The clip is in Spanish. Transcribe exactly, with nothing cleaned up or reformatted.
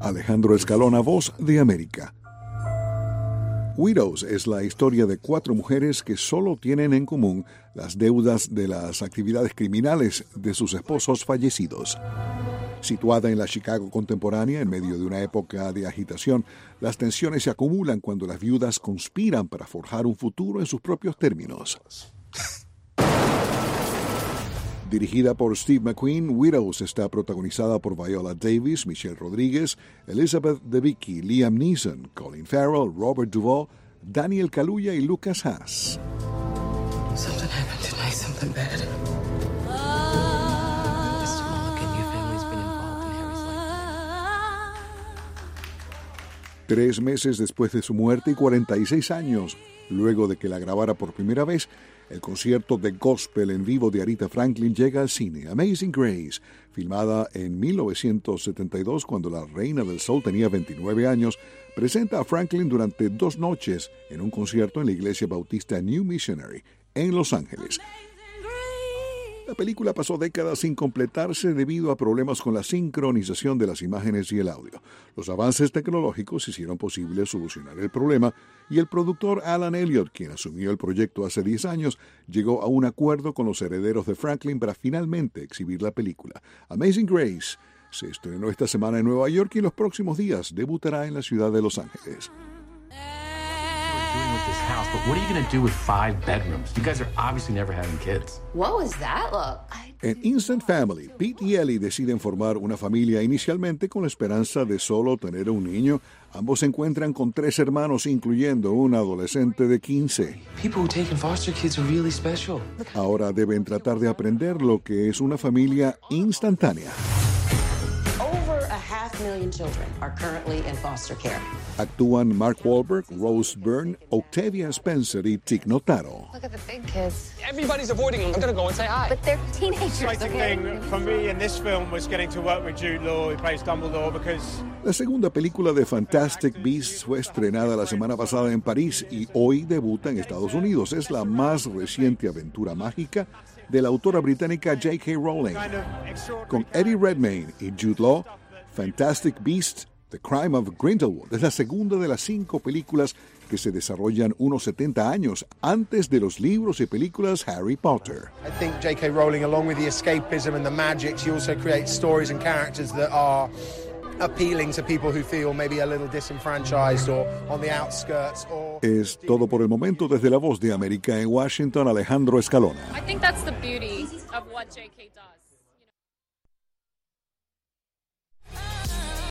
Alejandro Escalona, Voz de América. Widows es la historia de cuatro mujeres que solo tienen en común las deudas de las actividades criminales de sus esposos fallecidos. Situada en la Chicago contemporánea, en medio de una época de agitación, las tensiones se acumulan cuando las viudas conspiran para forjar un futuro en sus propios términos. Dirigida por Steve McQueen, Widows está protagonizada por Viola Davis, Michelle Rodríguez, Elizabeth Debicki, Liam Neeson, Colin Farrell, Robert Duvall, Daniel Kaluuya y Lucas Haas. Something happened tonight, something bad. Mister Mulligan, your family's been involved in Harry's life. Tres meses después de su muerte y cuarenta y seis años, luego de que la grabara por primera vez, el concierto de gospel en vivo de Aretha Franklin llega al cine. Amazing Grace, filmada en mil novecientos setenta y dos cuando la reina del soul tenía veintinueve años, presenta a Franklin durante dos noches en un concierto en la iglesia bautista New Missionary, en Los Ángeles. La película pasó décadas sin completarse debido a problemas con la sincronización de las imágenes y el audio. Los avances tecnológicos hicieron posible solucionar el problema y el productor Alan Elliott, quien asumió el proyecto hace diez años, llegó a un acuerdo con los herederos de Franklin para finalmente exhibir la película. Amazing Grace se estrenó esta semana en Nueva York y en los próximos días debutará en la ciudad de Los Ángeles. This house, but what are you going to do with five bedrooms? You guys are obviously never having kids. What was that look? En Instant Family, Pete y Ellie deciden formar una familia inicialmente con la esperanza de solo tener un niño. Ambos se encuentran con tres hermanos, incluyendo un adolescente de quince. People who take in foster kids are really special. Ahora deben tratar de aprender lo que es una familia instantánea. Million children are currently in foster care. Actúan Mark Wahlberg, Rose Byrne, Octavia Spencer y Tig Notaro. Look at the big kids. Everybody's avoiding them. I'm going to go and say hi. But they're teenagers. The exciting okay? thing for me in this film was getting to work with Jude Law, who plays Dumbledore, because... La segunda película de Fantastic Beasts fue estrenada la semana pasada en París y hoy debuta en Estados Unidos. Es la más reciente aventura mágica de la autora británica J K Rowling. Con Eddie Redmayne y Jude Law, Fantastic Beasts: The Crime of Grindelwald es la segunda de las cinco películas que se desarrollan unos setenta años antes de los libros y películas Harry Potter. I think J K Rowling, along with the escapism and the magic, she also creates stories and characters that are appealing to people who feel maybe a little disenfranchised or on the outskirts. Or... Es todo por el momento. Desde la Voz de América en Washington, Alejandro Escalona. I think that's the beauty of what J K does.